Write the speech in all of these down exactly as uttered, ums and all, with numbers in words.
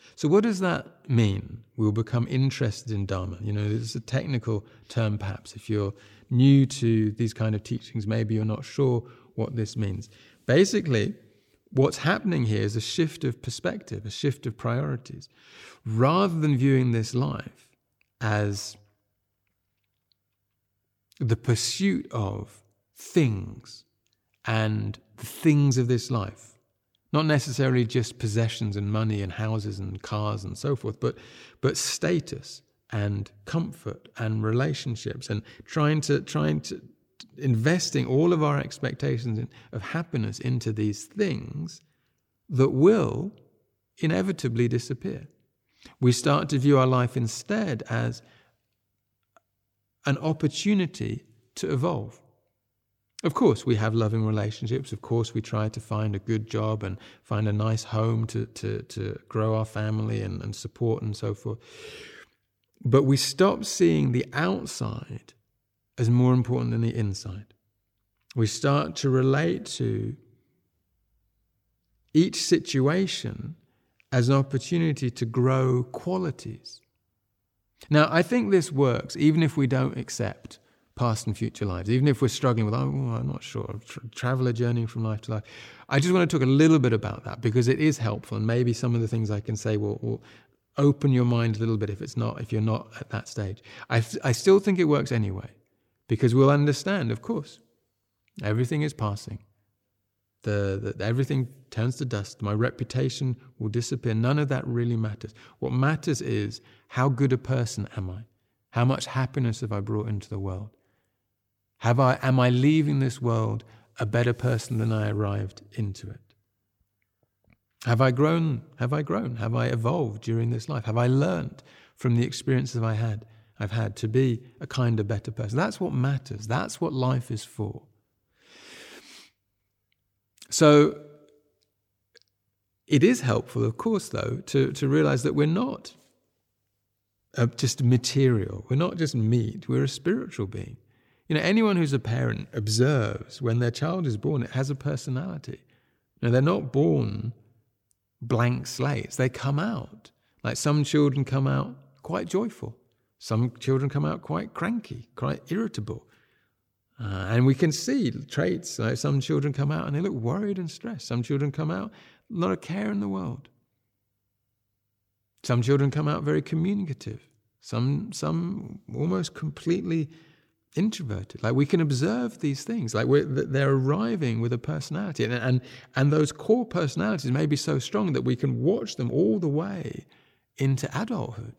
So what does that mean? We'll become interested in Dharma. You know, it's a technical term perhaps. If you're new to these kind of teachings, maybe you're not sure what this means. Basically, what's happening here is a shift of perspective, a shift of priorities. Rather than viewing this life as the pursuit of things and the things of this life, not necessarily just possessions and money and houses and cars and so forth, but but status and comfort and relationships, and trying to trying to investing all of our expectations in, of happiness into these things that will inevitably disappear. We start to view our life instead as an opportunity to evolve. Of course, we have loving relationships. Of course, we try to find a good job and find a nice home to, to, to grow our family and, and support and so forth. But we stop seeing the outside as more important than the inside. We start to relate to each situation as an opportunity to grow qualities. Now, I think this works even if we don't accept past and future lives, even if we're struggling with, oh, I'm not sure, tra- traveler journeying from life to life. I just want to talk a little bit about that because it is helpful, and maybe some of the things I can say will, will open your mind a little bit if it's not, if you're not at that stage. I, I still think it works anyway, because we'll understand, of course, everything is passing. The, the everything turns to dust. My reputation will disappear. None of that really matters. What matters is, how good a person am I? How much happiness have I brought into the world? Have I, am I leaving this world a better person than I arrived into it? Have I grown? Have I grown? Have I evolved during this life? Have I learned from the experiences I had, I've had to be a kinder, better person? That's what matters. That's what life is for. So it is helpful, of course, though, to, to realize that we're not uh, just material. We're not just meat. We're a spiritual being. You know, anyone who's a parent observes when their child is born, it has a personality. Now, they're not born blank slates. They come out. Like some children come out quite joyful. Some children come out quite cranky, quite irritable. Uh, and we can see traits. Like some children come out and they look worried and stressed. Some children come out, not a care in the world. Some children come out very communicative. Some, some almost completely introverted. Like we can observe these things. Like we're, they're arriving with a personality, and, and and those core personalities may be so strong that we can watch them all the way into adulthood.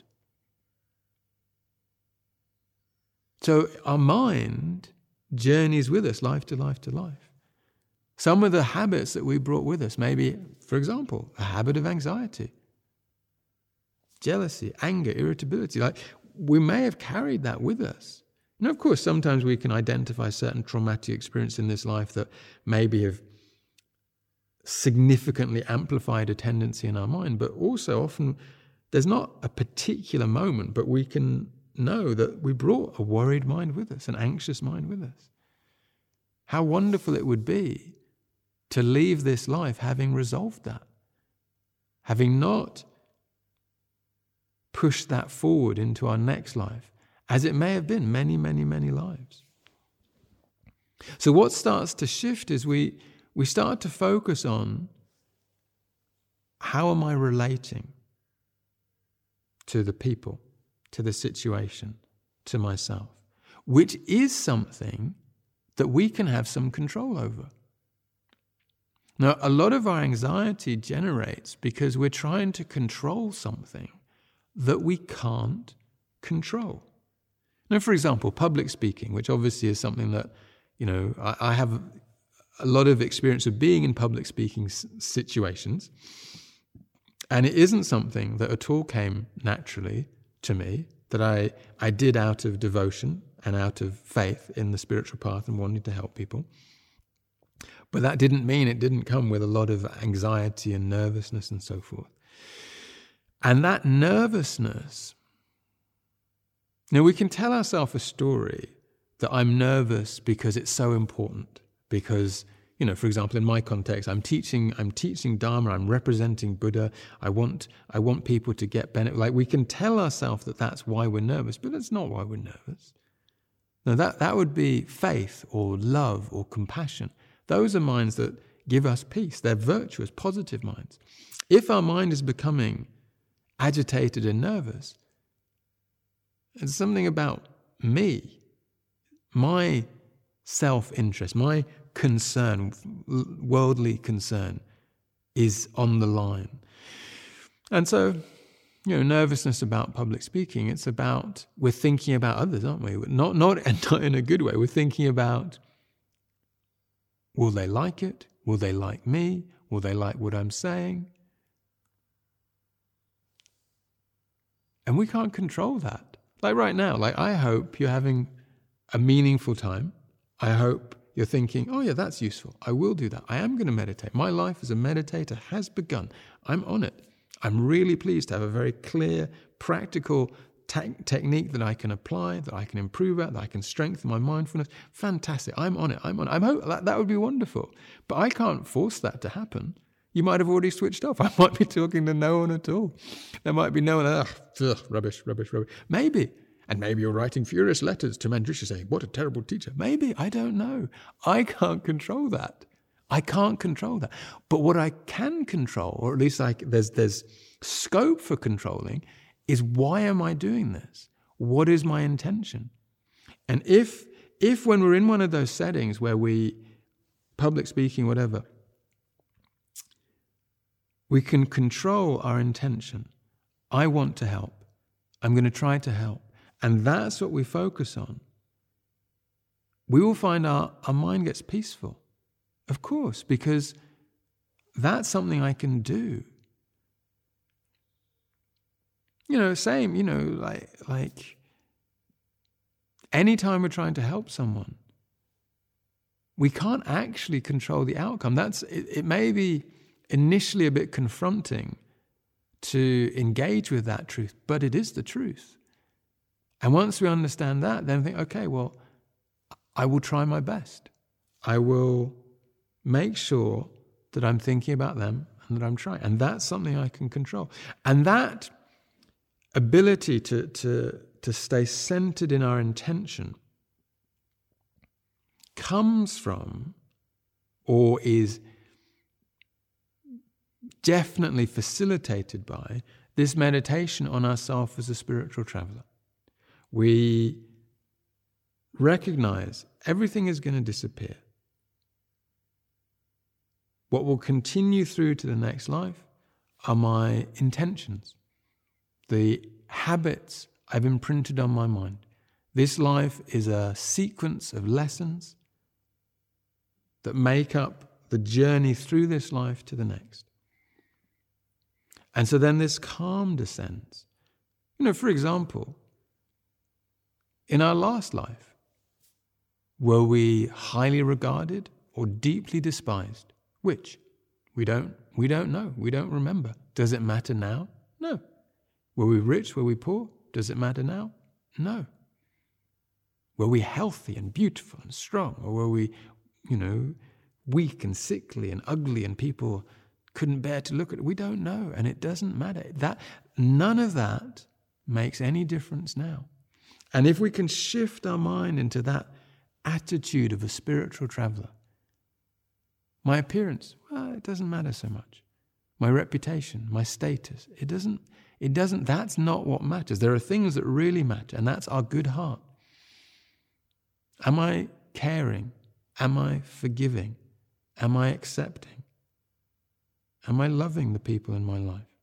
So our mind journeys with us life to life to life. Some of the habits that we brought with us, maybe, for example, a habit of anxiety, jealousy, anger, irritability. Like we may have carried that with us. And of course, sometimes we can identify certain traumatic experiences in this life that maybe have significantly amplified a tendency in our mind, but also often there's not a particular moment, but we can know that we brought a worried mind with us, an anxious mind with us. How wonderful it would be to leave this life having resolved that, having not pushed that forward into our next life, as it may have been many, many, many lives. So what starts to shift is we, we start to focus on, how am I relating to the people, to the situation, to myself, which is something that we can have some control over. Now, a lot of our anxiety generates because we're trying to control something that we can't control. Now, for example, public speaking, which obviously is something that, you know, I, I have a lot of experience of being in public speaking s- situations, and it isn't something that at all came naturally to me, that I, I did out of devotion and out of faith in the spiritual path and wanting to help people. But that didn't mean it didn't come with a lot of anxiety and nervousness and so forth. And that nervousness, now we can tell ourselves a story that I'm nervous because it's so important, because, you know, for example, in my context, I'm teaching, I'm teaching Dharma, I'm representing Buddha. I want, I want people to get benefit. Like, we can tell ourselves that that's why we're nervous, but that's not why we're nervous. No, that, that would be faith or love or compassion. Those are minds that give us peace. They're virtuous, positive minds. If our mind is becoming agitated and nervous, it's something about me, my self-interest, my concern, worldly concern is on the line. And so, you know, nervousness about public speaking, it's about, we're thinking about others, aren't we? Not, not, not in a good way. We're thinking about, will they like it? Will they like me? Will they like what I'm saying? And we can't control that. Like right now, like I hope you're having a meaningful time. I hope you're thinking, oh yeah, that's useful. I will do that. I am going to meditate. My life as a meditator has begun. I'm on it. I'm really pleased to have a very clear, practical te- technique that I can apply, that I can improve at, that I can strengthen my mindfulness. Fantastic. I'm on it. I'm on it. I'm hope that, that would be wonderful. But I can't force that to happen. You might have already switched off. I might be talking to no one at all. There might be no one, ugh, ugh, rubbish, rubbish, rubbish. Maybe. And maybe you're writing furious letters to Mandrisha saying, what a terrible teacher. Maybe. I don't know. I can't control that. I can't control that. But what I can control, or at least I, there's, there's scope for controlling, is why am I doing this? What is my intention? And if, if when we're in one of those settings where we, public speaking, whatever, we can control our intention. I want to help. I'm going to try to help. And that's what we focus on. We will find our, our mind gets peaceful. Of course, because that's something I can do. You know, same, you know, like, like anytime we're trying to help someone, we can't actually control the outcome. That's, it, it may be initially a bit confronting to engage with that truth, but it is the truth. And once we understand that, then think, okay, well, I will try my best. I will make sure that I'm thinking about them and that I'm trying. And that's something I can control. And that ability to, to, to stay centered in our intention comes from, or is definitely facilitated by, this meditation on ourselves as a spiritual traveler. We recognize everything is going to disappear. What will continue through to the next life are my intentions, the habits I've imprinted on my mind. This life is a sequence of lessons that make up the journey through this life to the next. And so then this calm descends. You know, for example, in our last life, were we highly regarded or deeply despised? Which? We don't, we don't know. We don't remember. Does it matter now? No. Were we rich? Were we poor? Does it matter now? No. Were we healthy and beautiful and strong? Or were we, you know, weak and sickly and ugly and people couldn't bear to look at it? We don't know, and it doesn't matter. That, none of that makes any difference now. And if we can shift our mind into that attitude of a spiritual traveler, my appearance, well, it doesn't matter so much. My reputation, my status, it doesn't, it doesn't, that's not what matters. There are things that really matter, and that's our good heart. Am I caring? Am I forgiving? Am I accepting? Am I loving the people in my life?